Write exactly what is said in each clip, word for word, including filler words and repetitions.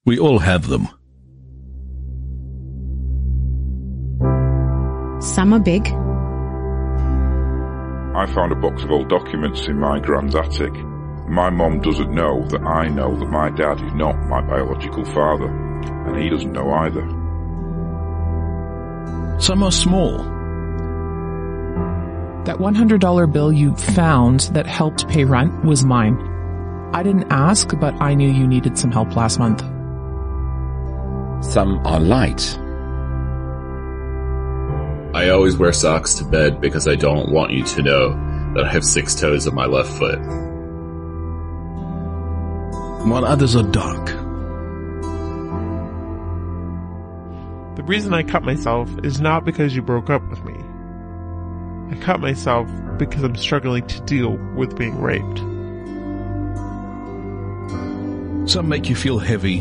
We all have them. Some are big. I found a box of old documents in my grand's attic. My mom doesn't know that I know that my dad is not my biological father, and he doesn't know either. Some are small. That one hundred dollar bill you found that helped pay rent was mine. I didn't ask, but I knew you needed some help last month. Some are light. I always wear socks to bed because I don't want you to know that I have six toes on my left foot. While others are dark. The reason I cut myself is not because you broke up with me. I cut myself because I'm struggling to deal with being raped. Some make you feel heavy.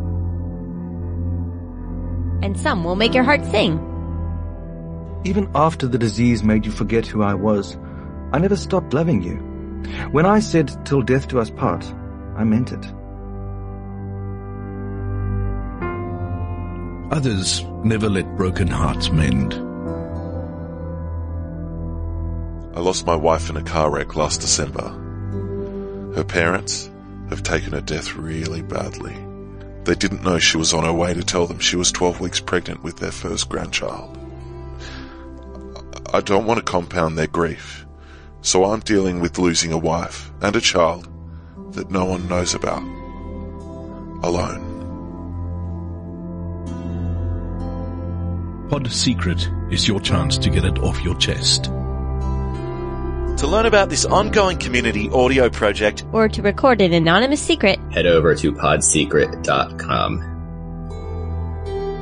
And some will make your heart sing. Even after the disease made you forget who I was, I never stopped loving you. When I said, till death do us part, I meant it. Others never let broken hearts mend. I lost my wife in a car wreck last December. Her parents have taken her death really badly. They didn't know she was on her way to tell them she was twelve weeks pregnant with their first grandchild. I don't want to compound their grief, so I'm dealing with losing a wife and a child that no one knows about. Alone. Pod Secret is your chance to get it off your chest. To learn about this ongoing community audio project, or to record an anonymous secret, head over to pod secret dot com.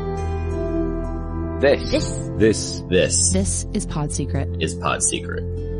This. This. This. This. This is Pod Secret. Is Pod Secret.